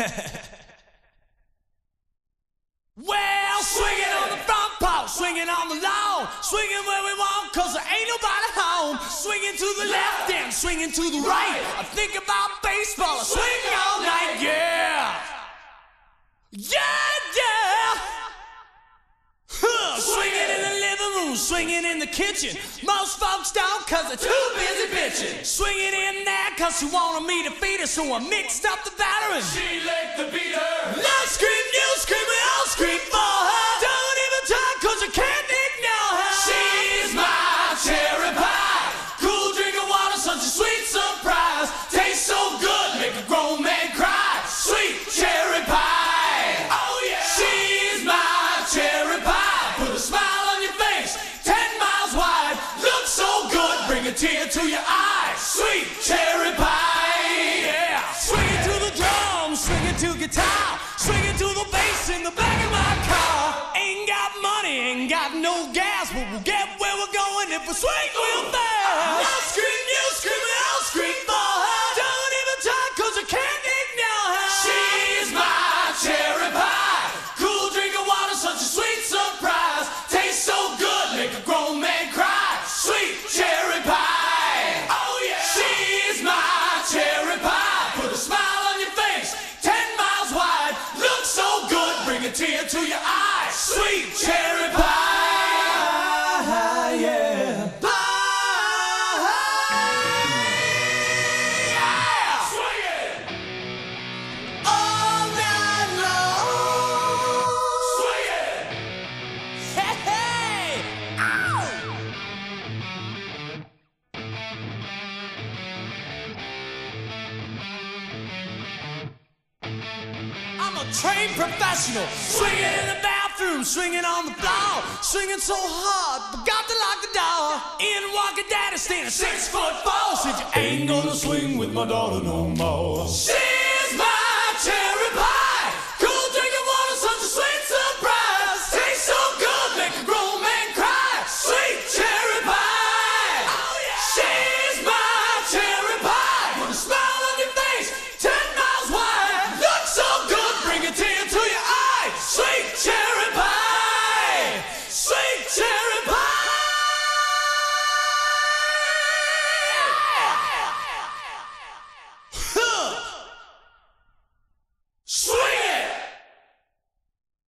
Well, swinging on the front porch, swinging on the lawn, swinging where we want, cause there ain't nobody home. Swinging to the left and swinging to the right. I think about baseball, I swing all night, yeah. Yeah, yeah. Swinging in the living room, swinging in the kitchen. Most folks don't cause they're too busy bitching. Swinging in there cause she wanted me to feed her, so I mixed up the batter and she licked the beater. I scream, you scream, we all scream for her. Don't even try cause you can't ignore her. She's my cherry pie, Cool drink of water, such a sweet surprise. tastes so good, make a grown man cry. Sweet cherry pie, Oh yeah. she's my cherry pie. Put a smile on your face, 10 miles wide. Looks so good, bring a tear to your eye. Sweet cherry pie, Yeah. Swinging to the drums, swinging to guitar, swinging to the bass in the back of my car. Ain't got money, ain't got no gas, but we'll get where we're going if we swing real fast. I scream, you scream, we all scream for her. Don't even try cause you can't ignore her. she's my cherry pie. Cool drink of water, such a sweet surprise. Tastes so good, make a grown man cry. Sweet cherry pie, Oh yeah. she's my cherry pie. Put a smile on your face, 10 miles wide. Looks so good, bring a tear to your eye. Sweet cherry pie, yeah. yeah. Swing it, All night long. swing it. Hey, hey. Ow. I'm a trained professional, swinging in the bathroom, swinging on the floor, swinging so hard, forgot to lock the door. In walking daddy, standing 6'4", said you ain't gonna swing with my daughter no more.